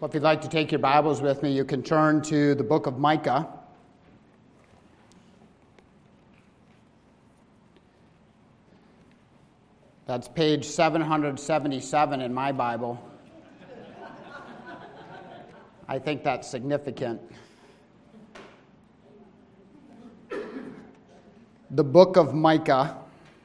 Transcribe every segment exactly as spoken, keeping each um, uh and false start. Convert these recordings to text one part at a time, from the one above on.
Well, if you'd like to take your Bibles with me, you can turn to the book of Micah. That's page seven seventy-seven in my Bible. I think that's significant. The book of Micah.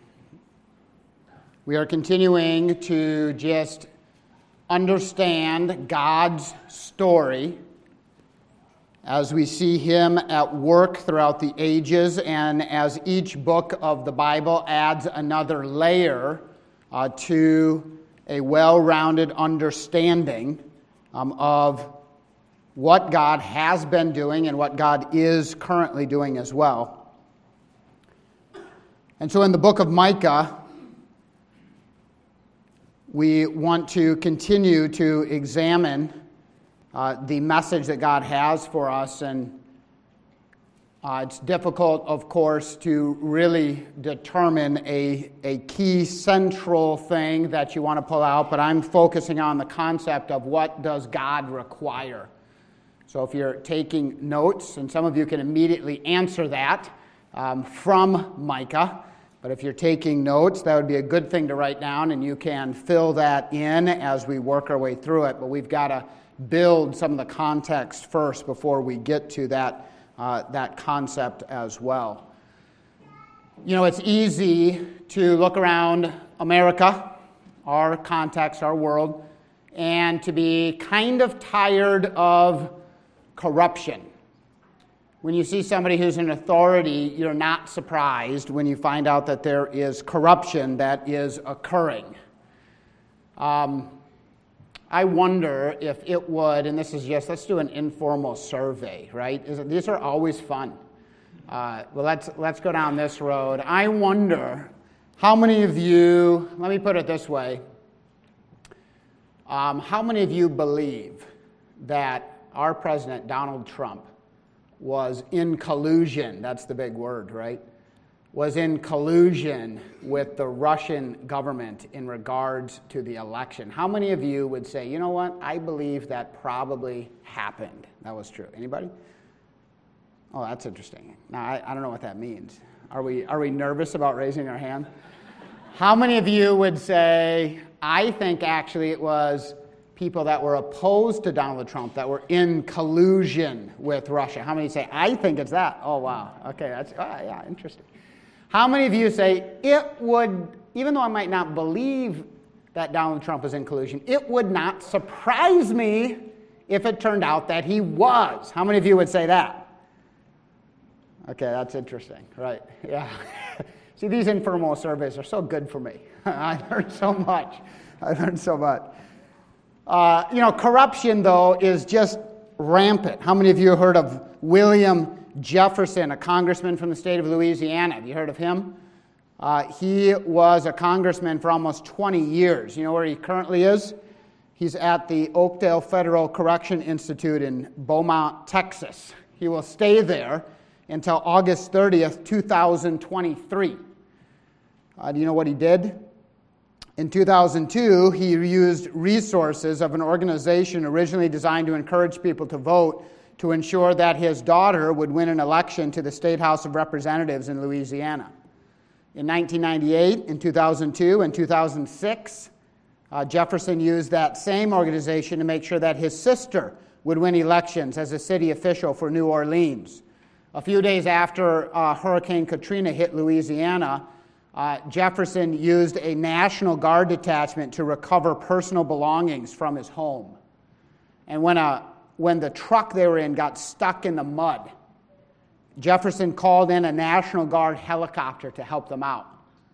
We are continuing to just understand God's story as we see him at work throughout the ages, and as each book of the Bible adds another layer uh, to a well-rounded understanding um, of what God has been doing and what God is currently doing as well. And so in the book of Micah, we want to continue to examine uh, the message that God has for us, and uh, it's difficult, of course, to really determine a, a key central thing that you want to pull out, but I'm focusing on the concept of what does God require. So if you're taking notes, and some of you can immediately answer that um, from Micah, but if you're taking notes, that would be a good thing to write down, and you can fill that in as we work our way through it. But we've got to build some of the context first before we get to that, uh, that concept as well. You know, it's easy to look around America, our context, our world, and to be kind of tired of corruption. When you see somebody who's in authority, you're not surprised when you find out that there is corruption that is occurring. Um, I wonder if it would, and this is just, let's do an informal survey, right? Is it, these are always fun. Uh, well, let's let's go down this road. I wonder how many of you, let me put it this way, um, how many of you believe that our president, Donald Trump, was in collusion, that's the big word, right? Was in collusion with the Russian government in regards to the election? How many of you would say, you know what, I believe that probably happened? That was true. Anybody? Oh, that's interesting. Now, I, I don't know what that means. Are we, are we nervous about raising our hand? How many of you would say, I think actually it was people that were opposed to Donald Trump that were in collusion with Russia? How many say, I think it's that? Oh, wow. Okay, that's, oh, yeah, interesting. How many of you say, it would, even though I might not believe that Donald Trump was in collusion, it would not surprise me if it turned out that he was? How many of you would say that? Okay, that's interesting, right? Yeah. See, these informal surveys are so good for me. I learned so much. I learned so much. Uh, you know, corruption, though, is just rampant. How many of you have heard of William Jefferson, a congressman from the state of Louisiana? Have you heard of him? Uh, he was a congressman for almost twenty years. You know where he currently is? He's at the Oakdale Federal Correction Institute in Beaumont, Texas. He will stay there until August thirtieth, two thousand twenty-three. Uh, do you know what he did? In two thousand two, he used resources of an organization originally designed to encourage people to vote to ensure that his daughter would win an election to the State House of Representatives in Louisiana. In nineteen ninety-eight, in two thousand two, and two thousand six, uh, Jefferson used that same organization to make sure that his sister would win elections as a city official for New Orleans. A few days after uh, Hurricane Katrina hit Louisiana, Uh, Jefferson used a National Guard detachment to recover personal belongings from his home. And when, a, when the truck they were in got stuck in the mud, Jefferson called in a National Guard helicopter to help them out.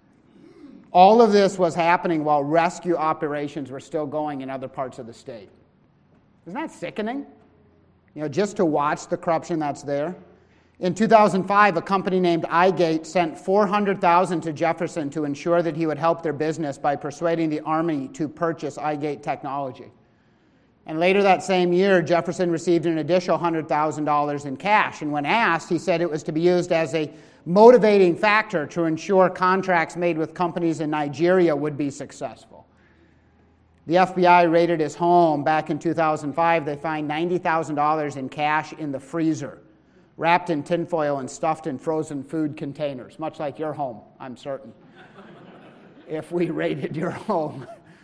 All of this was happening while rescue operations were still going in other parts of the state. Isn't that sickening? You know, just to watch the corruption that's there. In two thousand five, a company named iGate sent four hundred thousand dollars to Jefferson to ensure that he would help their business by persuading the Army to purchase iGate technology. And later that same year, Jefferson received an additional one hundred thousand dollars in cash. And when asked, he said it was to be used as a motivating factor to ensure contracts made with companies in Nigeria would be successful. The F B I raided his home back in two thousand five. They find ninety thousand dollars in cash in the freezer, wrapped in tinfoil and stuffed in frozen food containers, much like your home, I'm certain, if we raided your home.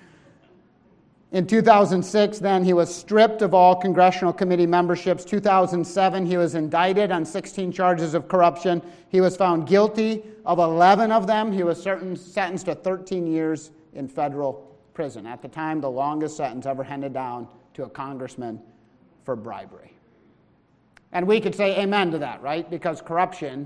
In two thousand six, then, he was stripped of all congressional committee memberships. two thousand seven, he was indicted on sixteen charges of corruption. He was found guilty of eleven of them. He was certain, sentenced to thirteen years in federal prison. At the time, the longest sentence ever handed down to a congressman for bribery. And we could say amen to that, right? Because corruption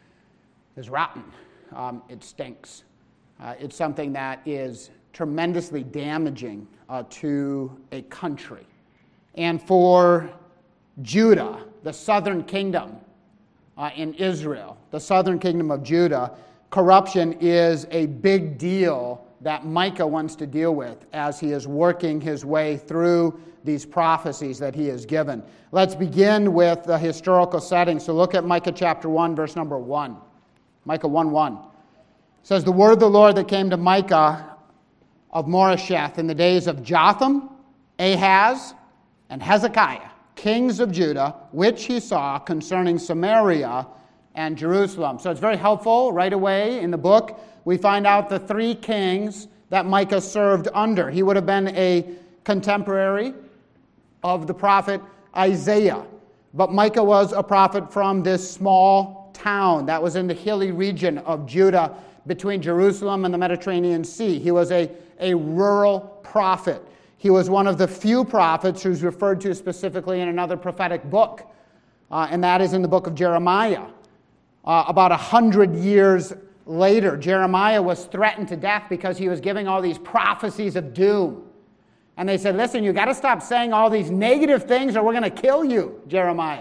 is rotten. Um, it stinks. Uh, it's something that is tremendously damaging uh, to a country. And for Judah, the southern kingdom uh, in Israel, the southern kingdom of Judah, corruption is a big deal that Micah wants to deal with as he is working his way through these prophecies that he has given. Let's begin with the historical setting. So look at Micah chapter one, verse number one. Micah one one. It says, "The word of the Lord that came to Micah of Moresheth in the days of Jotham, Ahaz, and Hezekiah, kings of Judah, which he saw concerning Samaria and Jerusalem." So it's very helpful right away in the book. We find out the three kings that Micah served under. He would have been a contemporary of the prophet Isaiah. But Micah was a prophet from this small town that was in the hilly region of Judah between Jerusalem and the Mediterranean Sea. He was a, a rural prophet. He was one of the few prophets who's referred to specifically in another prophetic book, uh, and that is in the book of Jeremiah. Uh, about a hundred years later, Jeremiah was threatened to death because he was giving all these prophecies of doom. And they said, listen, you got to stop saying all these negative things or we're going to kill you, Jeremiah.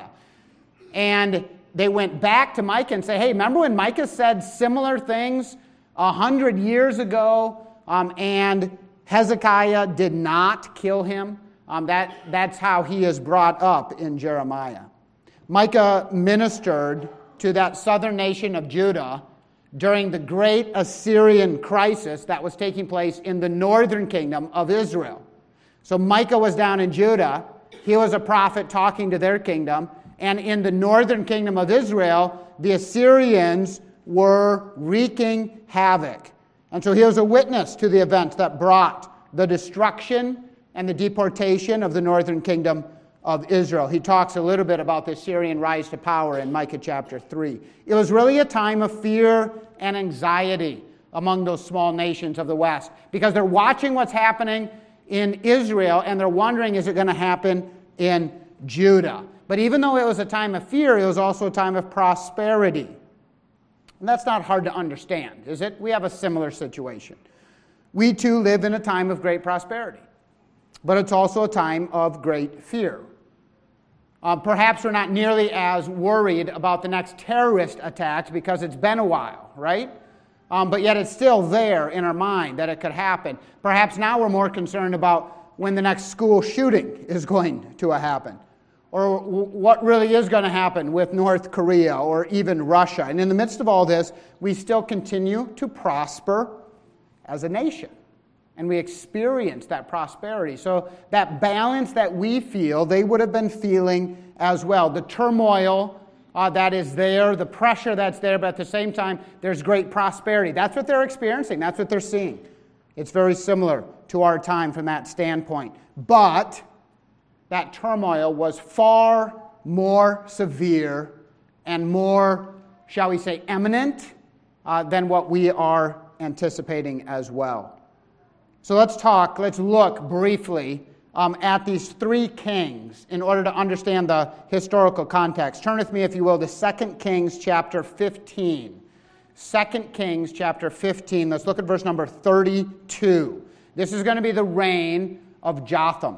And they went back to Micah and said, hey, remember when Micah said similar things a hundred years ago um, and Hezekiah did not kill him? Um, that, that's how he is brought up in Jeremiah. Micah ministered to that southern nation of Judah during the great Assyrian crisis that was taking place in the northern kingdom of Israel. So Micah was down in Judah. He was a prophet talking to their kingdom. And in the northern kingdom of Israel, the Assyrians were wreaking havoc. And so he was a witness to the events that brought the destruction and the deportation of the northern kingdom of Israel. He talks a little bit about the Assyrian rise to power in Micah chapter three. It was really a time of fear and anxiety among those small nations of the West because they're watching what's happening in Israel and they're wondering, is it going to happen in Judah? But even though it was a time of fear, it was also a time of prosperity. And that's not hard to understand, is it? We have a similar situation. We too live in a time of great prosperity, but it's also a time of great fear. Uh, perhaps we're not nearly as worried about the next terrorist attacks because it's been a while, right? Um, but yet it's still there in our mind that it could happen. Perhaps now we're more concerned about when the next school shooting is going to happen, or w- what really is going to happen with North Korea or even Russia. And in the midst of all this, we still continue to prosper as a nation. And we experience that prosperity. So that balance that we feel, they would have been feeling as well. The turmoil uh, that is there, the pressure that's there, but at the same time, there's great prosperity. That's what they're experiencing. That's what they're seeing. It's very similar to our time from that standpoint. But that turmoil was far more severe and more, shall we say, eminent uh, than what we are anticipating as well. So let's talk, let's look briefly um, at these three kings in order to understand the historical context. Turn with me, if you will, to Second Kings chapter fifteen. Second Kings chapter fifteen. Let's look at verse number thirty-two. This is going to be the reign of Jotham.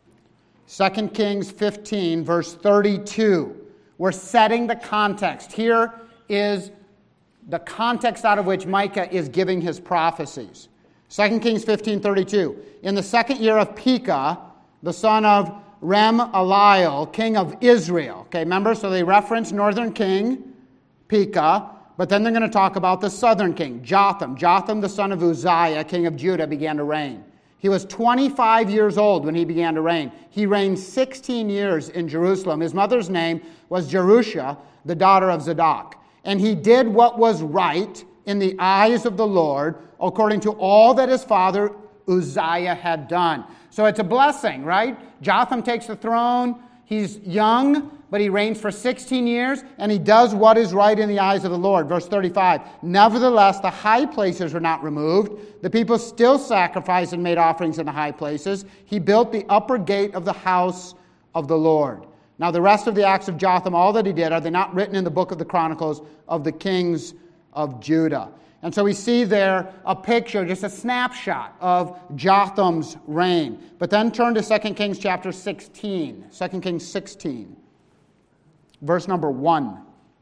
Second Kings fifteen, verse thirty-two. We're setting the context. Here is the context out of which Micah is giving his prophecies. Second Kings fifteen thirty-two. In the second year of Pekah, the son of Remaliel, king of Israel. Okay, remember? So they reference northern king, Pekah, but then they're going to talk about the southern king, Jotham. Jotham, the son of Uzziah, king of Judah, began to reign. He was twenty-five years old when he began to reign. He reigned sixteen years in Jerusalem. His mother's name was Jerusha, the daughter of Zadok. And he did what was right in the eyes of the Lord, according to all that his father Uzziah had done. So it's a blessing, right? Jotham takes the throne. He's young, but he reigns for sixteen years, and he does what is right in the eyes of the Lord. Verse thirty-five, nevertheless, the high places were not removed. The people still sacrificed and made offerings in the high places. He built the upper gate of the house of the Lord. Now the rest of the acts of Jotham, all that he did, are they not written in the book of the Chronicles of the kings of Judah? And so we see there a picture, just a snapshot of Jotham's reign. But then turn to Second Kings chapter sixteen. Second Kings sixteen, verse number one.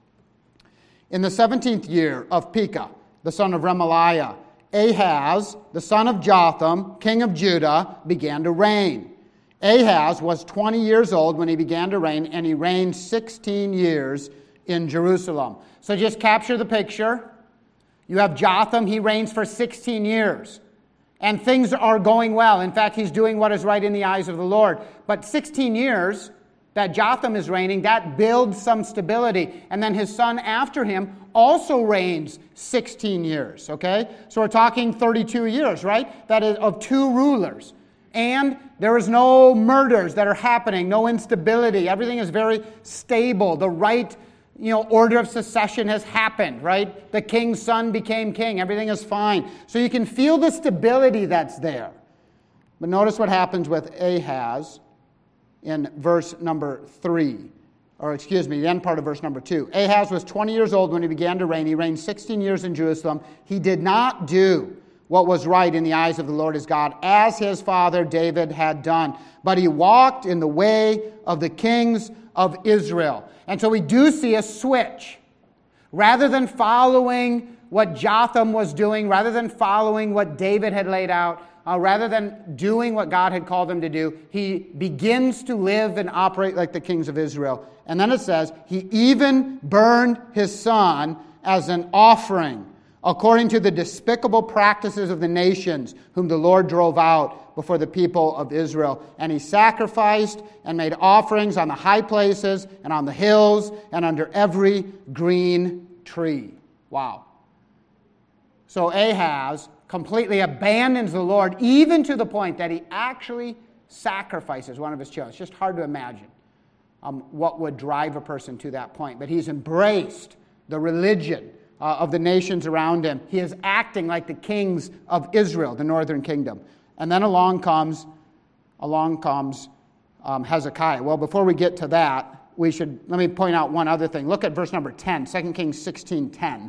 In the seventeenth year of Pekah, the son of Remaliah, Ahaz, the son of Jotham, king of Judah, began to reign. Ahaz was twenty years old when he began to reign, and he reigned sixteen years in Jerusalem. So just capture the picture. You have Jotham, he reigns for sixteen years. And things are going well. In fact, he's doing what is right in the eyes of the Lord. But sixteen years that Jotham is reigning, that builds some stability. And then his son after him also reigns sixteen years, okay? So we're talking thirty-two years, right? That is of two rulers. And there is no murders that are happening, no instability. Everything is very stable. The right You know, order of succession has happened, right? The king's son became king. Everything is fine. So you can feel the stability that's there. But notice what happens with Ahaz in verse number three. Or excuse me, the end part of verse number two. Ahaz was twenty years old when he began to reign. He reigned sixteen years in Jerusalem. He did not do what was right in the eyes of the Lord his God, as his father David had done. But he walked in the way of the kings of Israel. And so we do see a switch. Rather than following what Jotham was doing, rather than following what David had laid out, uh, rather than doing what God had called him to do, he begins to live and operate like the kings of Israel. And then it says, he even burned his son as an offering, according to the despicable practices of the nations whom the Lord drove out before the people of Israel. And he sacrificed and made offerings on the high places and on the hills and under every green tree. Wow. So Ahaz completely abandons the Lord, even to the point that he actually sacrifices one of his children. It's just hard to imagine um, what would drive a person to that point. But he's embraced the religion Uh, of the nations around him. He is acting like the kings of Israel, the northern kingdom. And then along comes, along comes um, Hezekiah. Well, before we get to that, we should, let me point out one other thing. Look at verse number ten, Second Kings sixteen ten.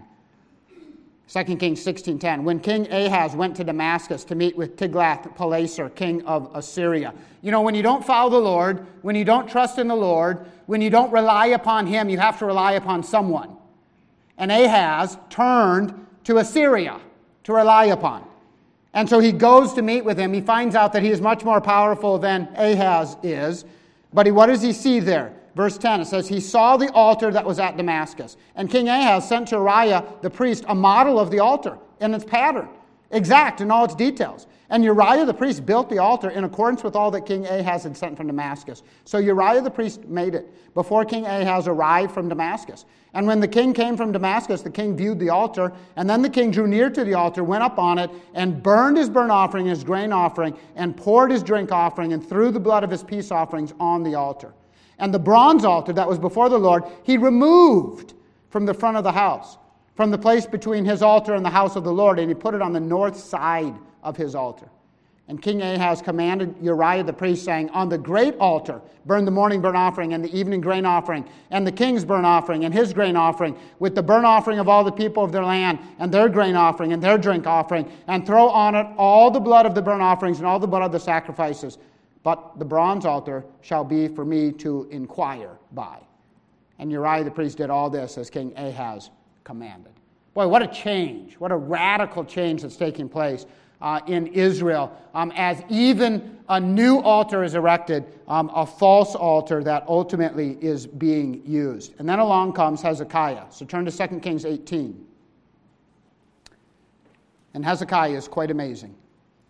Second Kings sixteen ten. When King Ahaz went to Damascus to meet with Tiglath-Pileser, king of Assyria. You know, when you don't follow the Lord, when you don't trust in the Lord, when you don't rely upon him, you have to rely upon someone. And Ahaz turned to Assyria to rely upon. And so he goes to meet with him. He finds out that he is much more powerful than Ahaz is. But he, what does he see there? Verse ten, it says, he saw the altar that was at Damascus. And King Ahaz sent to Uriah the priest a model of the altar in its pattern, exact in all its details. And Uriah the priest built the altar in accordance with all that King Ahaz had sent from Damascus. So Uriah the priest made it before King Ahaz arrived from Damascus. And when the king came from Damascus, the king viewed the altar, and then the king drew near to the altar, went up on it, and burned his burnt offering and his grain offering, and poured his drink offering, and threw the blood of his peace offerings on the altar. And the bronze altar that was before the Lord, he removed from the front of the house, from the place between his altar and the house of the Lord, and he put it on the north side of his altar. And King Ahaz commanded Uriah the priest, saying, on the great altar burn the morning burnt offering and the evening grain offering, and the king's burnt offering and his grain offering, with the burnt offering of all the people of their land, and their grain offering and their drink offering, and throw on it all the blood of the burnt offerings and all the blood of the sacrifices. But the bronze altar shall be for me to inquire by. And Uriah the priest did all this as King Ahaz commanded. Boy, what a change. What a radical change that's taking place Uh, in Israel, um, as even a new altar is erected, um, a false altar that ultimately is being used. And then along comes Hezekiah. So turn to Second Kings eighteen. And Hezekiah is quite amazing.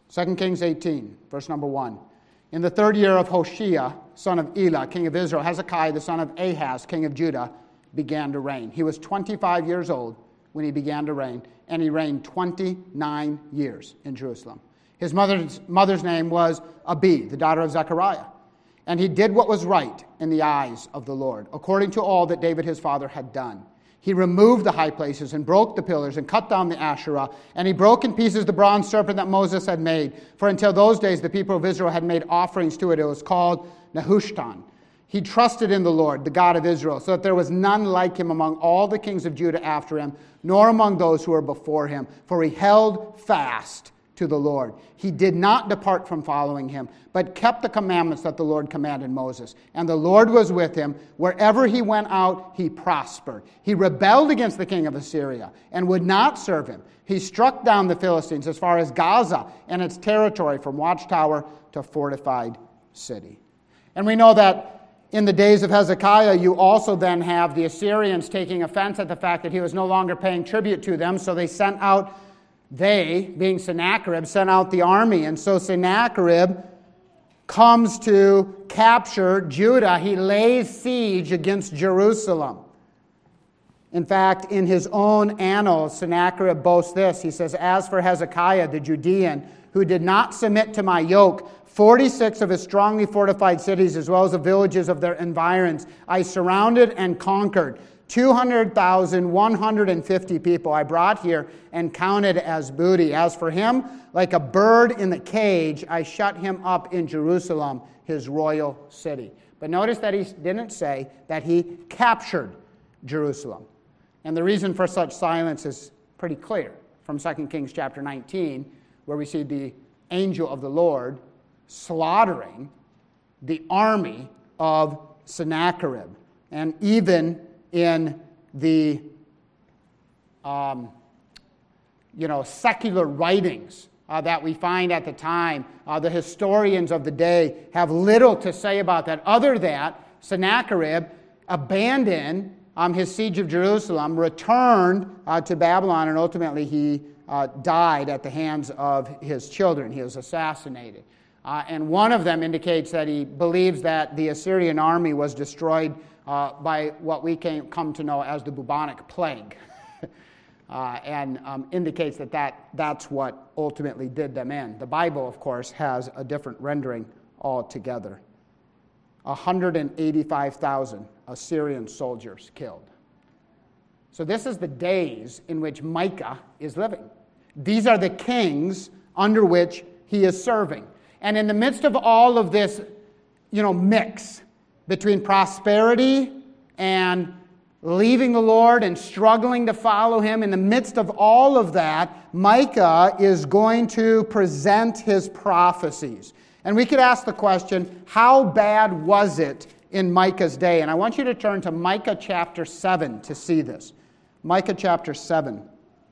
Second Kings eighteen, verse number one. In the third year of Hoshea, son of Elah, king of Israel, Hezekiah, the son of Ahaz, king of Judah, began to reign. He was twenty-five years old when he began to reign, and he reigned twenty-nine years in Jerusalem. His mother's, mother's name was Abi, the daughter of Zechariah. And he did what was right in the eyes of the Lord, according to all that David his father had done. He removed the high places and broke the pillars and cut down the Asherah, and he broke in pieces the bronze serpent that Moses had made. For until those days the people of Israel had made offerings to it. It was called Nehushtan. He trusted in the Lord, the God of Israel, so that there was none like him among all the kings of Judah after him, nor among those who were before him. For he held fast to the Lord. He did not depart from following him, but kept the commandments that the Lord commanded Moses. And the Lord was with him. Wherever he went out, he prospered. He rebelled against the king of Assyria and would not serve him. He struck down the Philistines as far as Gaza and its territory, from watchtower to fortified city. And we know that in the days of Hezekiah, you also then have the Assyrians taking offense at the fact that he was no longer paying tribute to them, so they sent out They, being Sennacherib, sent out the army. And so Sennacherib comes to capture Judah. He lays siege against Jerusalem. In fact, in his own annals, Sennacherib boasts this. He says, "As for Hezekiah the Judean, who did not submit to my yoke, forty-six of his strongly fortified cities, as well as the villages of their environs, I surrounded and conquered. two hundred thousand one hundred fifty people I brought here and counted as booty. As for him, like a bird in the cage, I shut him up in Jerusalem, his royal city." But notice that he didn't say that he captured Jerusalem. And the reason for such silence is pretty clear from Second Kings chapter nineteen, where we see the angel of the Lord slaughtering the army of Sennacherib. And even in the um, you know, secular writings uh, that we find at the time, uh, the historians of the day have little to say about that, other than Sennacherib abandoned um, his siege of Jerusalem, returned uh, to Babylon, and ultimately he uh, died at the hands of his children. He was assassinated. Uh, and one of them indicates that he believes that the Assyrian army was destroyed Uh, by what we came, come to know as the bubonic plague, uh, and um, indicates that, that that's what ultimately did them in. The Bible, of course, has a different rendering altogether. one hundred eighty-five thousand Assyrian soldiers killed. So this is the days in which Micah is living. These are the kings under which he is serving. And in the midst of all of this, you know, mix between prosperity and leaving the Lord and struggling to follow him, in the midst of all of that, Micah is going to present his prophecies. And we could ask the question, how bad was it in Micah's day? And I want you to turn to Micah chapter seven to see this. Micah chapter seven.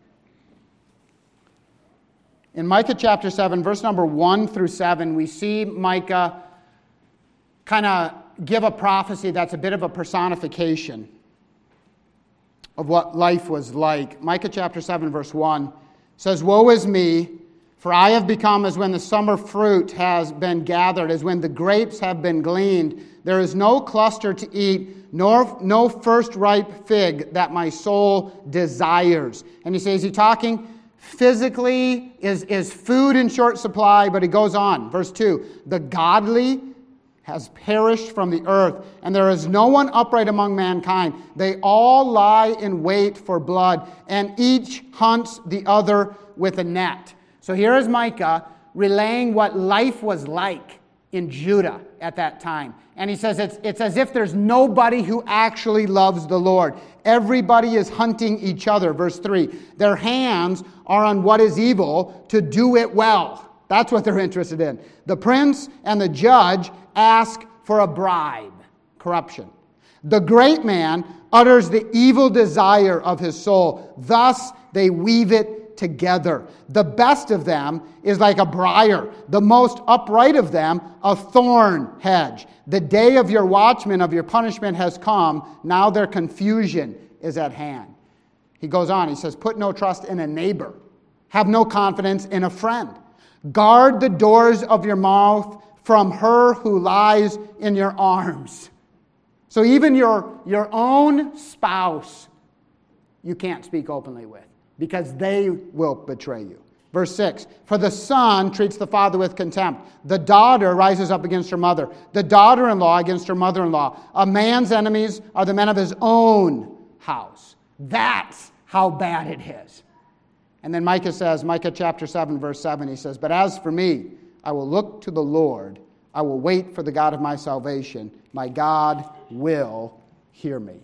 In Micah chapter seven, verse number one through seven, we see Micah kind of give a prophecy that's a bit of a personification of what life was like. Micah chapter seven, verse one says, "Woe is me, for I have become as when the summer fruit has been gathered, as when the grapes have been gleaned. There is no cluster to eat, nor no first ripe fig that my soul desires." And he says, he talking physically, is, is food in short supply, but he goes on. Verse two, "The godly has perished from the earth, and there is no one upright among mankind. They all lie in wait for blood, and each hunts the other with a net." So here is Micah relaying what life was like in Judah at that time. And he says it's, it's as if there's nobody who actually loves the Lord. Everybody is hunting each other. Verse three, "Their hands are on what is evil to do it well." That's what they're interested in. "The prince and the judge ask for a bribe," corruption. "The great man utters the evil desire of his soul. Thus they weave it together. The best of them is like a briar, the most upright of them a thorn hedge. The day of your watchmen, of your punishment has come. Now their confusion is at hand." He goes on, he says, "Put no trust in a neighbor. Have no confidence in a friend. Guard the doors of your mouth from her who lies in your arms. So even your, your own spouse, you can't speak openly with, because they will betray you. Verse six, for the son treats the father with contempt. The daughter rises up against her mother. The daughter-in-law against her mother-in-law. A man's enemies are the men of his own house. That's how bad it is. And then Micah says, Micah chapter seven, verse seven, he says, but as for me, I will look to the Lord. I will wait for the God of my salvation. My God will hear me.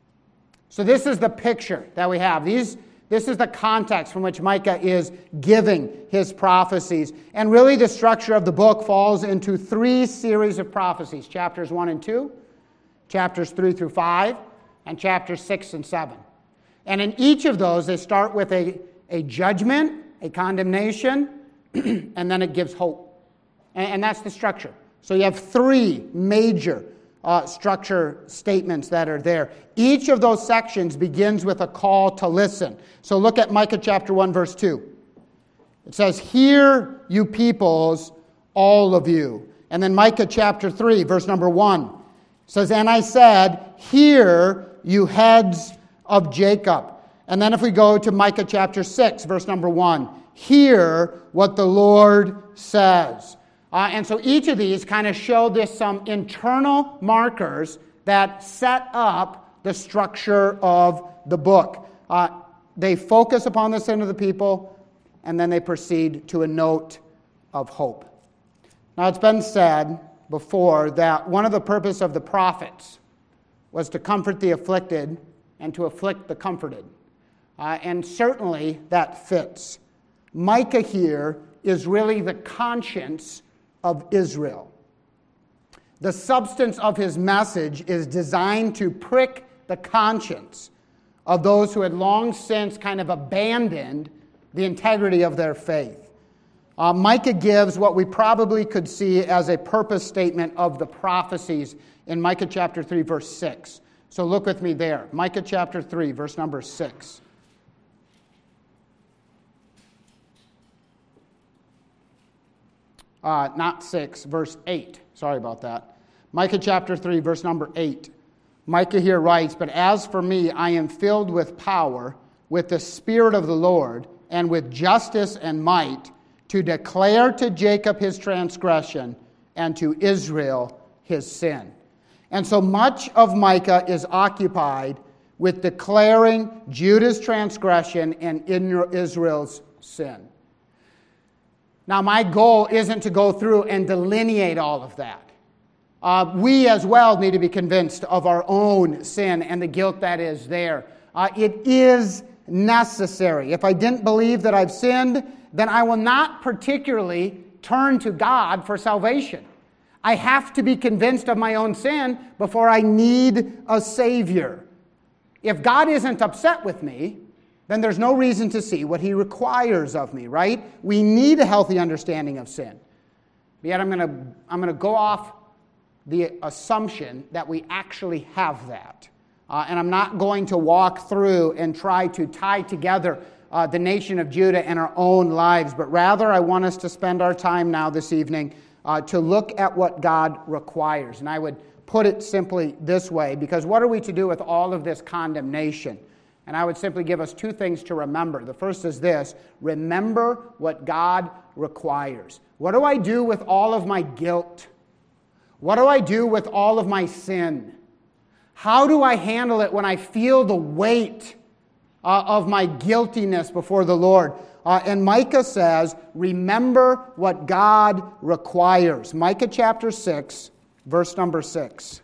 So this is the picture that we have. These, this is the context from which Micah is giving his prophecies. And really the structure of the book falls into three series of prophecies. Chapters one and two, chapters three through five, and chapters six and seven. And in each of those, they start with a, a judgment, a condemnation, and then it gives hope. And, and that's the structure. So you have three major uh, structure statements that are there. Each of those sections begins with a call to listen. So look at Micah chapter one, verse two. It says, hear you peoples, all of you. And then Micah chapter three, verse number one, says, and I said, hear you heads of Jacob. And then if we go to Micah chapter six, verse number one, hear what the Lord says. Uh, and so each of these kind of show this some internal markers that set up the structure of the book. Uh, they focus upon the sin of the people, and then they proceed to a note of hope. Now, it's been said before that one of the purposes of the prophets was to comfort the afflicted and to afflict the comforted. Uh, and certainly that fits. Micah here is really the conscience of Israel. The substance of his message is designed to prick the conscience of those who had long since kind of abandoned the integrity of their faith. Uh, Micah gives what we probably could see as a purpose statement of the prophecies in Micah chapter three, verse six. So look with me there. Micah chapter three, verse number six. Uh, not six, verse eight. Sorry about that. Micah chapter three, verse number eight. Micah here writes, but as for me, I am filled with power, with the Spirit of the Lord, and with justice and might, to declare to Jacob his transgression, and to Israel his sin. And so much of Micah is occupied with declaring Judah's transgression and Israel's sin. Now, my goal isn't to go through and delineate all of that. Uh, we as well need to be convinced of our own sin and the guilt that is there. Uh, it is necessary. If I didn't believe that I've sinned, then I will not particularly turn to God for salvation. I have to be convinced of my own sin before I need a Savior. If God isn't upset with me, then there's no reason to see what he requires of me, right? We need a healthy understanding of sin. But yet I'm going to I'm going to go off the assumption that we actually have that. Uh, and I'm not going to walk through and try to tie together uh, the nation of Judah and our own lives, but rather I want us to spend our time now this evening uh, to look at what God requires. And I would put it simply this way, because what are we to do with all of this condemnation? And I would simply give us two things to remember. The first is this: remember what God requires. What do I do with all of my guilt? What do I do with all of my sin? How do I handle it when I feel the weight uh, of my guiltiness before the Lord? Uh, and Micah says, remember what God requires. Micah chapter six, verse number six.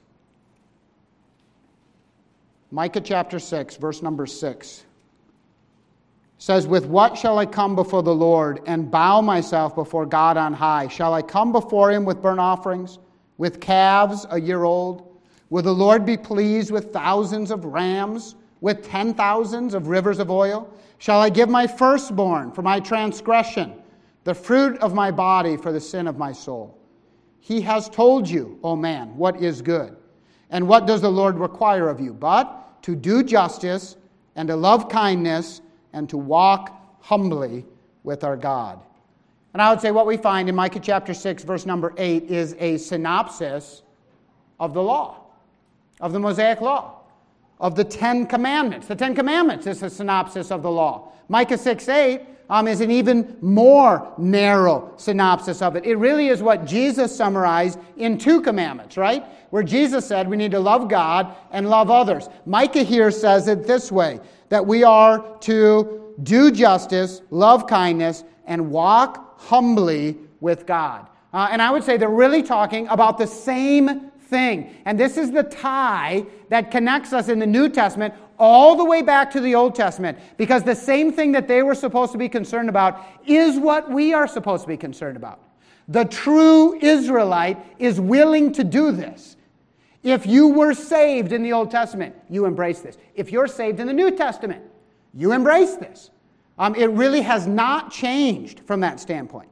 Micah chapter six, verse number six. Says, with what shall I come before the Lord and bow myself before God on high? Shall I come before him with burnt offerings, with calves a year old? Will the Lord be pleased with thousands of rams, with ten thousands of rivers of oil? Shall I give my firstborn for my transgression, the fruit of my body for the sin of my soul? He has told you, O man, what is good. And what does the Lord require of you? But to do justice and to love kindness and to walk humbly with our God. And I would say what we find in Micah chapter six, verse number eight, is a synopsis of the law, of the Mosaic law, of the Ten Commandments. The Ten Commandments is a synopsis of the law. Micah six eight um, is an even more narrow synopsis of it. It really is what Jesus summarized in two commandments, right? Where Jesus said we need to love God and love others. Micah here says it this way, that we are to do justice, love kindness, and walk humbly with God. Uh, and I would say they're really talking about the same thing. And this is the tie that connects us in the New Testament all the way back to the Old Testament. Because the same thing that they were supposed to be concerned about is what we are supposed to be concerned about. The true Israelite is willing to do this. If you were saved in the Old Testament, you embrace this. If you're saved in the New Testament, you embrace this. Um, it really has not changed from that standpoint.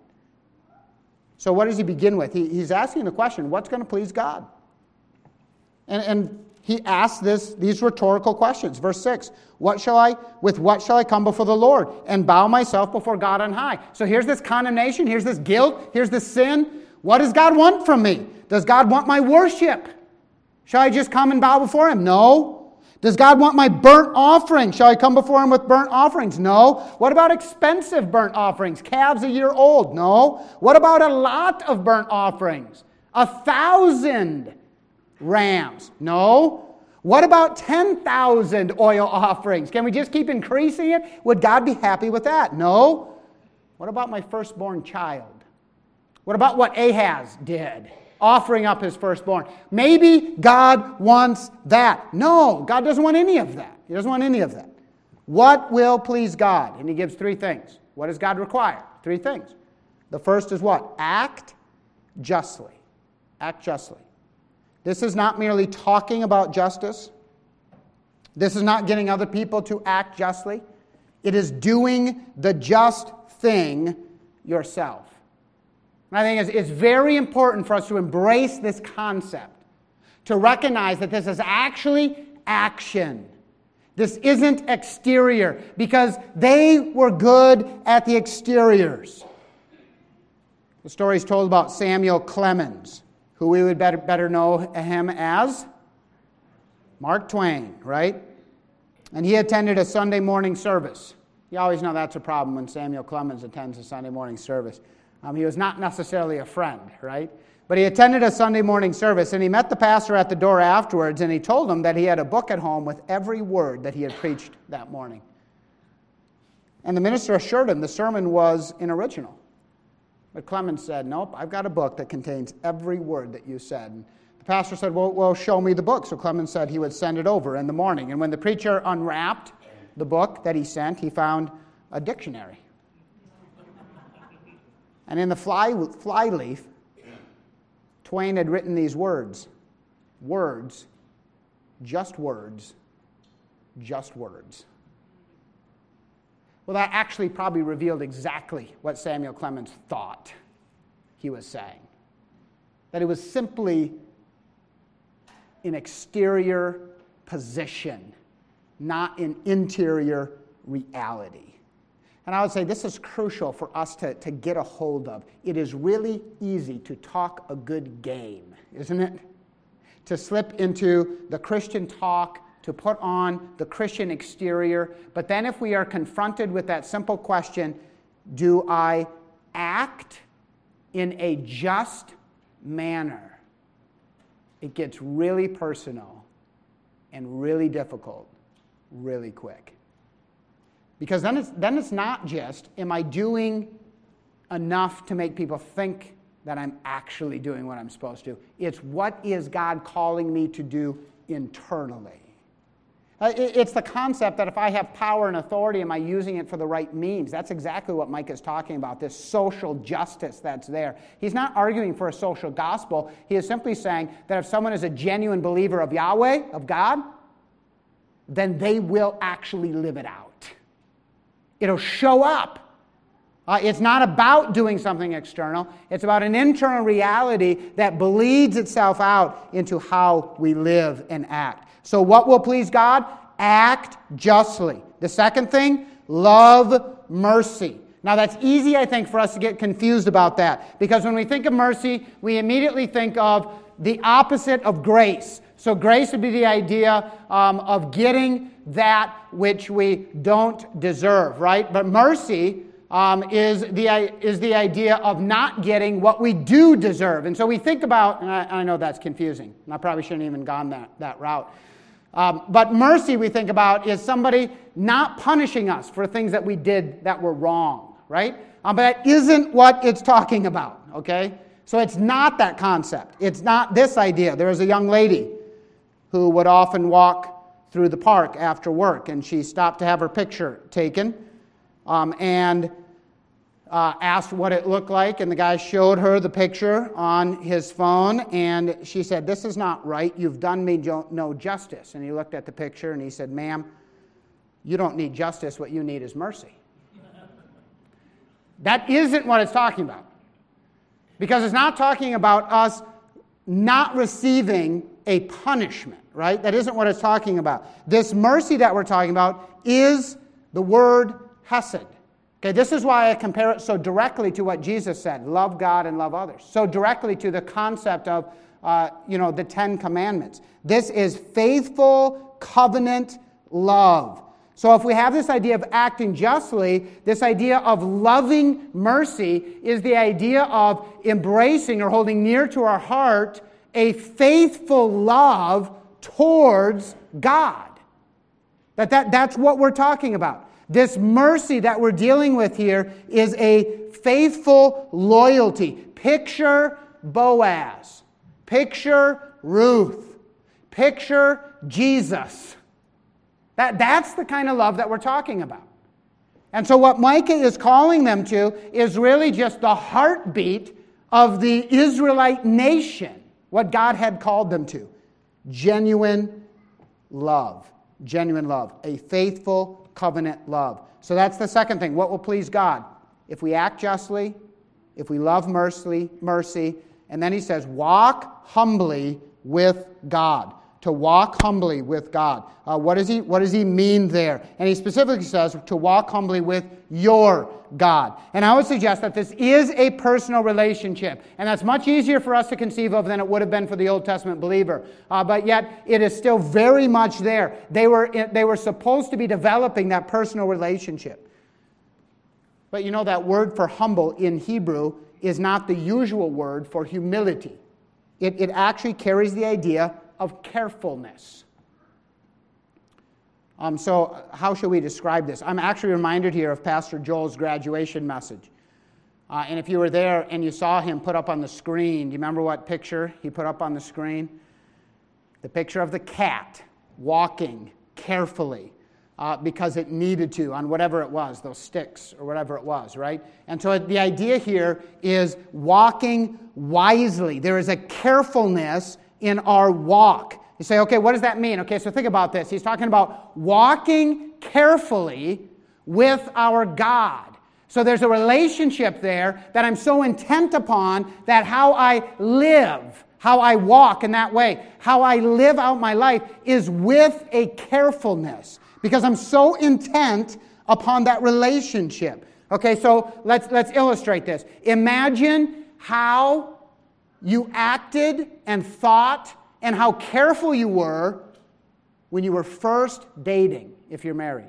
So what does he begin with? He, he's asking the question, what's going to please God? And, and he asks this, these rhetorical questions. Verse six, what shall I, with what shall I come before the Lord and bow myself before God on high? So here's this condemnation, here's this guilt, here's this sin. What does God want from me? Does God want my worship? Shall I just come and bow before him? No. Does God want my burnt offering? Shall I come before him with burnt offerings? No. What about expensive burnt offerings? Calves a year old? No. What about a lot of burnt offerings? A thousand rams? No. What about ten thousand oil offerings? Can we just keep increasing it? Would God be happy with that? No. What about my firstborn child? What about what Ahaz did? Offering up his firstborn. Maybe God wants that. No, God doesn't want any of that. He doesn't want any of that. What will please God? And he gives three things. What does God require? Three things. The first is what? Act justly. Act justly. This is not merely talking about justice. This is not getting other people to act justly. It is doing the just thing yourself. And I think it's, it's very important for us to embrace this concept, to recognize that this is actually action. This isn't exterior, because they were good at the exteriors. The story is told about Samuel Clemens, who we would better, better know him as Mark Twain, right? And he attended a Sunday morning service. You always know that's a problem when Samuel Clemens attends a Sunday morning service. Um, he was not necessarily a friend, right? But he attended a Sunday morning service, and he met the pastor at the door afterwards, and he told him that he had a book at home with every word that he had preached that morning. And the minister assured him the sermon was an original. But Clemens said, nope, I've got a book that contains every word that you said. And the pastor said, well, well, show me the book. So Clemens said he would send it over in the morning. And when the preacher unwrapped the book that he sent, he found a dictionary. And in the fly, flyleaf, Twain had written these words. Words, just words, just words. Well, that actually probably revealed exactly what Samuel Clemens thought he was saying. That it was simply an exterior position, not an interior reality. And I would say this is crucial for us to, to get a hold of. It is really easy to talk a good game, isn't it? To slip into the Christian talk, to put on the Christian exterior. But then if we are confronted with that simple question, do I act in a just manner? It gets really personal and really difficult really quick. Because then it's, then it's not just, am I doing enough to make people think that I'm actually doing what I'm supposed to? It's what is God calling me to do internally? Uh, it, it's the concept that if I have power and authority, am I using it for the right means? That's exactly what Micah is talking about, this social justice that's there. He's not arguing for a social gospel. He is simply saying that if someone is a genuine believer of Yahweh, of God, then they will actually live it out. It'll show up. Uh, it's not about doing something external. It's about an internal reality that bleeds itself out into how we live and act. So what will please God? Act justly. The second thing, love mercy. Now that's easy, I think, for us to get confused about that, because when we think of mercy, we immediately think of the opposite of grace. So grace would be the idea um, of getting that which we don't deserve, right? But mercy um, is the is the idea of not getting what we do deserve. And so we think about, and I, I know that's confusing, and I probably shouldn't have even gone that, that route. Um, but mercy, we think about, is somebody not punishing us for things that we did that were wrong, right? Um, but that isn't what it's talking about, okay? So it's not that concept. It's not this idea. There was a young lady who would often walk through the park after work, and she stopped to have her picture taken um, and uh, asked what it looked like, and the guy showed her the picture on his phone, and she said, "This is not right. You've done me no justice." And he looked at the picture, and he said, "Ma'am, you don't need justice. What you need is mercy." That isn't what it's talking about. Because it's not talking about us not receiving a punishment, right? That isn't what it's talking about. This mercy that we're talking about is the word hesed. Okay, this is why I compare it so directly to what Jesus said, love God and love others. So directly to the concept of, uh, you know, the Ten Commandments. This is faithful covenant love. So if we have this idea of acting justly, this idea of loving mercy is the idea of embracing or holding near to our heart a faithful love towards God. That, that, that's what we're talking about. This mercy that we're dealing with here is a faithful loyalty. Picture Boaz. Picture Ruth. Picture Jesus. That, that's the kind of love that we're talking about. And so what Micah is calling them to is really just the heartbeat of the Israelite nation, what God had called them to. Genuine love. Genuine love. A faithful covenant love. So that's the second thing. What will please God? If we act justly, if we love mercy, mercy, and then he says, walk humbly with God. To walk humbly with God. Uh, what, does he, what does he mean there? And he specifically says to walk humbly with your God. And I would suggest that this is a personal relationship. And that's much easier for us to conceive of than it would have been for the Old Testament believer. Uh, but yet it is still very much there. They were, they were supposed to be developing that personal relationship. But you know that word for humble in Hebrew is not the usual word for humility. It, it actually carries the idea of carefulness. Um, so how should we describe this? I'm actually reminded here of Pastor Joel's graduation message. Uh, and if you were there and you saw him put up on the screen, do you remember what picture he put up on the screen? The picture of the cat walking carefully uh, because it needed to on whatever it was, those sticks or whatever it was, right? And so the idea here is walking wisely. There is a carefulness in our walk. You say, okay, what does that mean? Okay, so think about this. He's talking about walking carefully with our God. So there's a relationship there that I'm so intent upon that how I live, how I walk in that way, how I live out my life is with a carefulness because I'm so intent upon that relationship. Okay, so let's let's illustrate this. Imagine how you acted and thought and how careful you were when you were first dating, if you're married.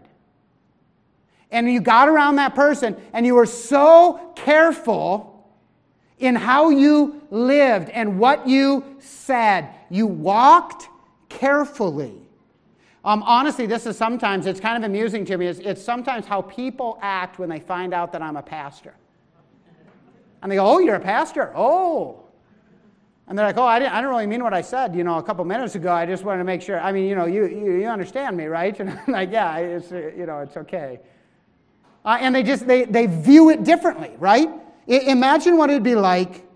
And you got around that person and you were so careful in how you lived and what you said. You walked carefully. Um, honestly, this is sometimes, it's kind of amusing to me. It's, it's sometimes how people act when they find out that I'm a pastor. And they go, oh, you're a pastor? Oh. And they're like, oh, I didn't, I didn't really mean what I said, you know, a couple minutes ago. I just wanted to make sure. I mean, you know, you you, you understand me, right? And I'm like, yeah, it's, you know, it's okay. Uh, and they just, they, they view it differently, right? I, imagine what it would be like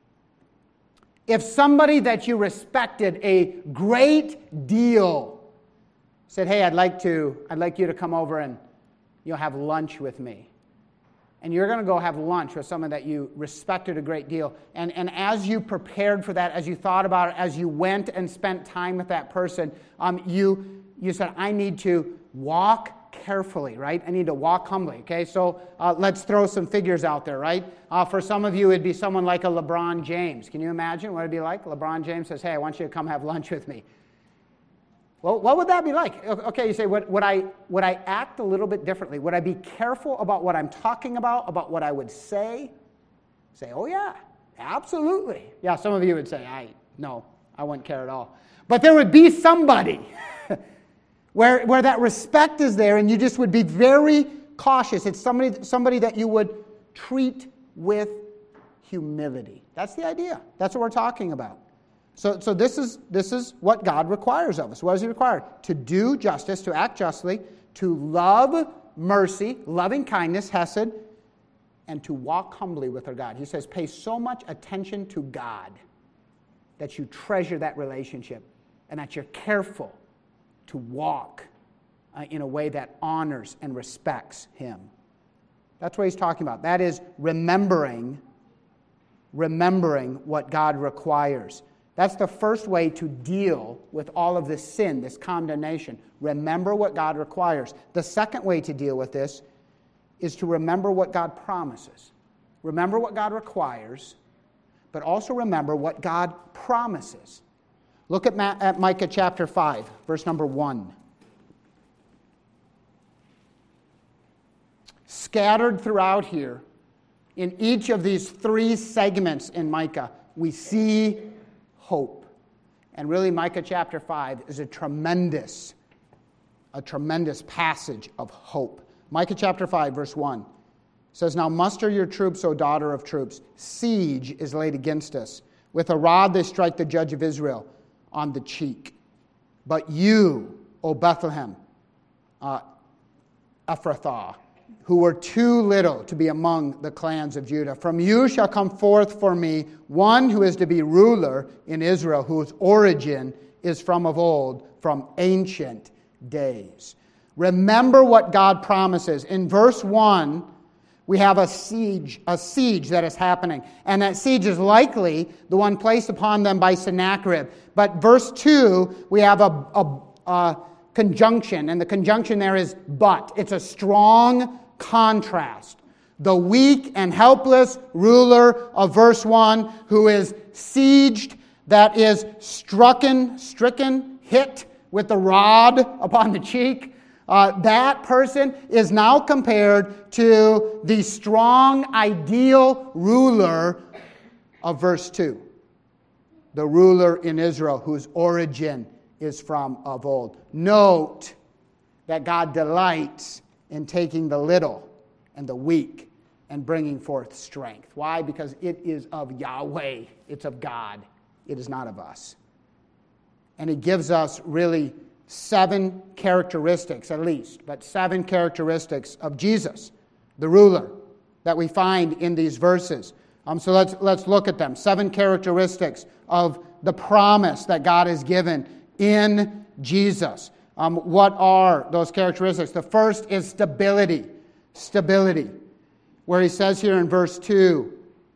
if somebody that you respected a great deal said, hey, I'd like to, I'd like you to come over and, you know, have lunch with me. And you're going to go have lunch with someone that you respected a great deal. And, and as you prepared for that, as you thought about it, as you went and spent time with that person, um, you, you said, I need to walk carefully, right? I need to walk humbly, okay? So uh, let's throw some figures out there, right? Uh, for some of you, it'd be someone like a LeBron James. Can you imagine what it'd be like? LeBron James says, hey, I want you to come have lunch with me. Well, what would that be like? Okay, you say, would, would, I, would I act a little bit differently? Would I be careful about what I'm talking about, about what I would say? Say, oh yeah, absolutely. Yeah, some of you would say, I no, I wouldn't care at all. But there would be somebody where, where that respect is there, and you just would be very cautious. It's somebody, somebody that you would treat with humility. That's the idea. That's what we're talking about. So, so this is this is what God requires of us. What does He require? To do justice, to act justly, to love mercy, loving kindness, hesed, and to walk humbly with our God. He says, pay so much attention to God that you treasure that relationship and that you're careful to walk uh, in a way that honors and respects Him. That's what He's talking about. That is remembering, remembering what God requires. That's the first way to deal with all of this sin, this condemnation. Remember what God requires. The second way to deal with this is to remember what God promises. Remember what God requires, but also remember what God promises. Look at, Ma- at Micah chapter five, verse number one. Scattered throughout here, in each of these three segments in Micah, we see hope. And really, Micah chapter five is a tremendous, a tremendous passage of hope. Micah chapter five, verse one says, now muster your troops, O daughter of troops. Siege is laid against us. With a rod they strike the judge of Israel on the cheek. But you, O Bethlehem, uh, Ephrathah, who were too little to be among the clans of Judah, from you shall come forth for me one who is to be ruler in Israel, whose origin is from of old, from ancient days. Remember what God promises. In verse one, we have a siege, a siege that is happening. And that siege is likely the one placed upon them by Sennacherib. But verse two, we have a, a, a conjunction. And the conjunction there is but. It's a strong contrast. The weak and helpless ruler of verse one, who is sieged, that is strucken, stricken, hit with the rod upon the cheek. Uh, that person is now compared to the strong, ideal ruler of verse two. The ruler in Israel whose origin is from of old. Note that God delights in taking the little and the weak and bringing forth strength. Why? Because it is of Yahweh. It's of God. It is not of us. And He gives us really seven characteristics, at least, but seven characteristics of Jesus, the ruler, that we find in these verses. Um, so let's let's look at them. Seven characteristics of the promise that God has given in Jesus. Um, what are those characteristics? The first is stability. Stability. Where He says here in verse two,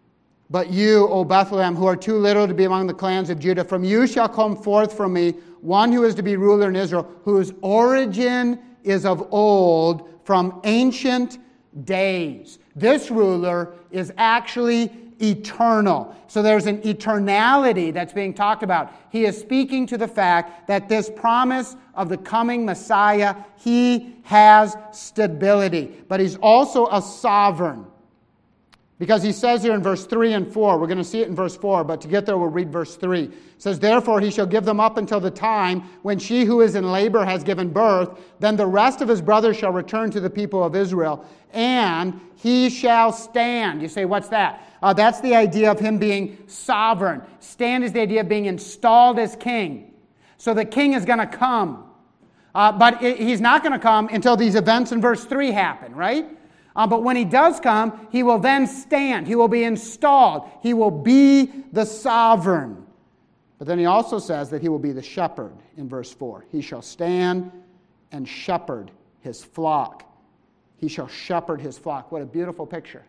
but you, O Bethlehem, who are too little to be among the clans of Judah, from you shall come forth from me one who is to be ruler in Israel, whose origin is of old, from ancient days. This ruler is actually eternal. So there's an eternality that's being talked about. He is speaking to the fact that this promise of the coming Messiah, He has stability. But He's also a sovereign. Because He says here in verse three and four, we're going to see it in verse four, but to get there we'll read verse three. It says, therefore He shall give them up until the time when she who is in labor has given birth. Then the rest of His brothers shall return to the people of Israel, and He shall stand. You say, what's that? Uh, that's the idea of Him being sovereign. Stand is the idea of being installed as king. So the king is going to come. Uh, but it, He's not going to come until these events in verse three happen, right? Uh, but when He does come, He will then stand. He will be installed. He will be the sovereign. But then He also says that He will be the shepherd in verse four. He shall stand and shepherd His flock. He shall shepherd His flock. What a beautiful picture.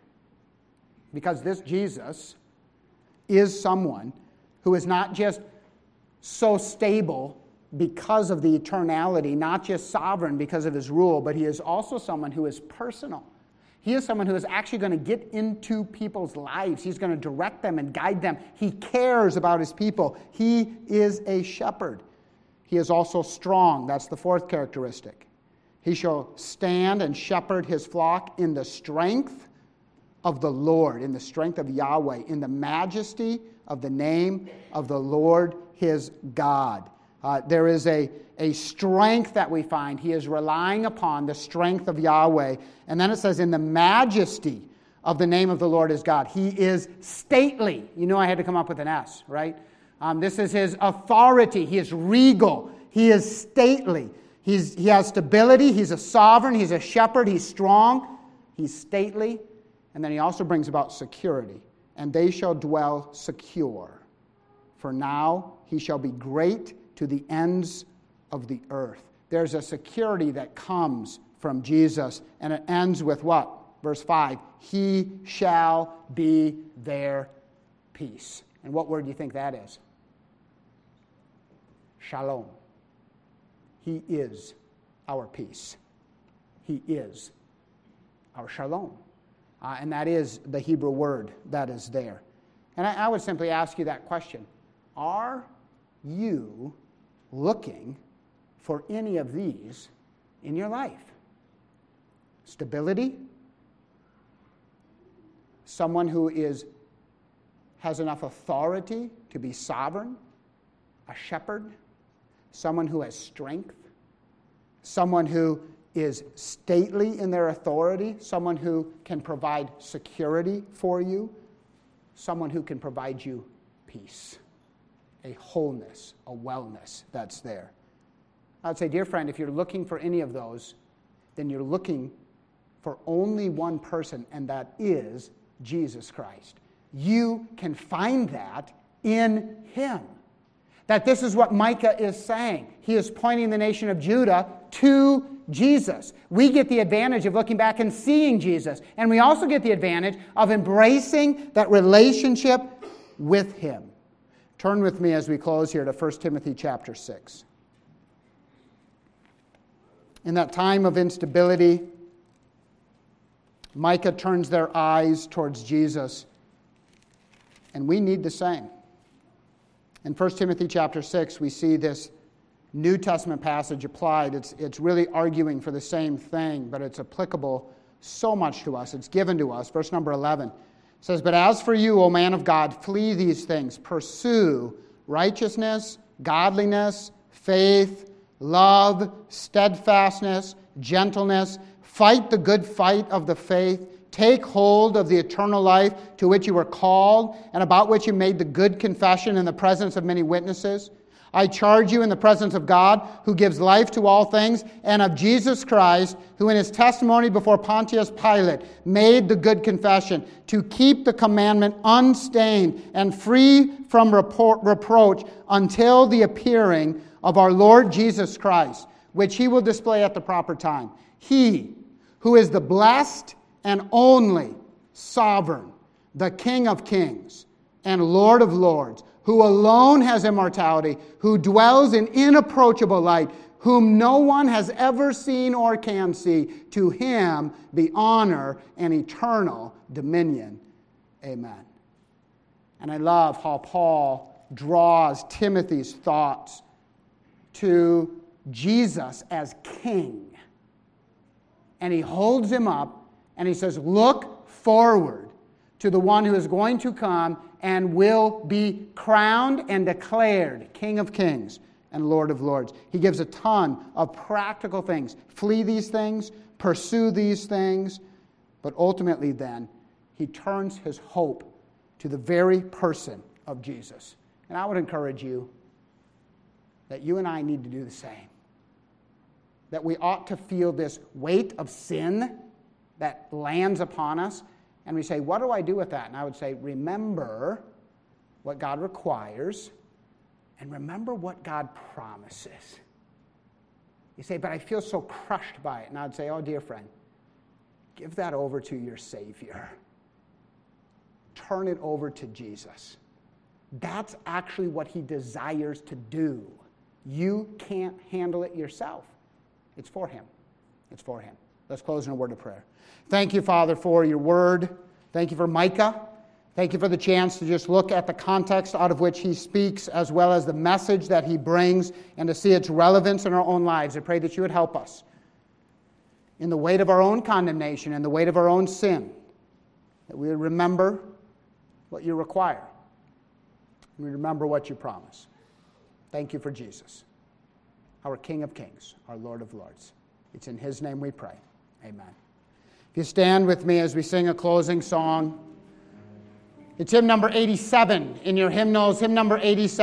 Because this Jesus is someone who is not just so stable because of the eternality, not just sovereign because of his rule, but he is also someone who is personal. He is someone who is actually going to get into people's lives. He's going to direct them and guide them. He cares about his people. He is a shepherd. He is also strong. That's the fourth characteristic. He shall stand and shepherd his flock in the strength of the Lord, in the strength of Yahweh, in the majesty of the name of the Lord his God. Uh, there is a, a strength that we find. He is relying upon the strength of Yahweh. And then it says, in the majesty of the name of the Lord his God. He is stately. You know I had to come up with an S, right? Um, this is his authority. He is regal. He is stately. He's, he has stability. He's a sovereign. He's a shepherd. He's strong. He's stately. And then he also brings about security. And they shall dwell secure. For now he shall be great to the ends of the earth. There's a security that comes from Jesus, and it ends with what? Verse five, he shall be their peace. And what word do you think that is? Shalom. He is our peace. He is our shalom. Uh, and that is the Hebrew word that is there. And I, I would simply ask you that question. Are you looking for any of these in your life? Stability, someone who is has enough authority to be sovereign, a shepherd, someone who has strength, someone who is stately in their authority, someone who can provide security for you, someone who can provide you peace, a wholeness, a wellness that's there. I would say, dear friend, if you're looking for any of those, then you're looking for only one person, and that is Jesus Christ. You can find that in him. That this is what Micah is saying. He is pointing the nation of Judah to Jesus. We get the advantage of looking back and seeing Jesus. And we also get the advantage of embracing that relationship with him. Turn with me as we close here to First Timothy chapter six. In that time of instability, Micah turns their eyes towards Jesus, and we need the same. In First Timothy chapter six, we see this New Testament passage applied. It's, it's really arguing for the same thing, but it's applicable so much to us. It's given to us. Verse number eleven says, "But as for you, O man of God, flee these things. Pursue righteousness, godliness, faith, love, steadfastness, gentleness. Fight the good fight of the faith. Take hold of the eternal life to which you were called and about which you made the good confession in the presence of many witnesses. I charge you in the presence of God, who gives life to all things, and of Jesus Christ, who in his testimony before Pontius Pilate made the good confession, to keep the commandment unstained and free from report, reproach until the appearing of our Lord Jesus Christ, which he will display at the proper time. He who is the blessed and only sovereign, the King of kings and Lord of lords, who alone has immortality, who dwells in inapproachable light, whom no one has ever seen or can see, to him be honor and eternal dominion. Amen." And I love how Paul draws Timothy's thoughts to Jesus as king. And he holds him up and he says, look forward to the one who is going to come and will be crowned and declared King of kings and Lord of lords. He gives a ton of practical things. Flee these things, pursue these things, but ultimately then, he turns his hope to the very person of Jesus. And I would encourage you that you and I need to do the same. That we ought to feel this weight of sin that lands upon us, and we say, what do I do with that? And I would say, remember what God requires, and remember what God promises. You say, but I feel so crushed by it. And I would say, oh, dear friend, give that over to your Savior. Turn it over to Jesus. That's actually what he desires to do You can't handle it yourself. It's for him. It's for him. Let's close in a word of prayer. Thank you, Father, for your word. Thank you for Micah. Thank you for the chance to just look at the context out of which he speaks, as well as the message that he brings, and to see its relevance in our own lives. I pray that you would help us in the weight of our own condemnation and the weight of our own sin, that we would remember what you require. We remember what you promise. Thank you for Jesus, our King of Kings, our Lord of Lords. It's in his name we pray. Amen. If you stand with me as we sing a closing song, it's hymn number eighty-seven in your hymnals, hymn number eighty-seven.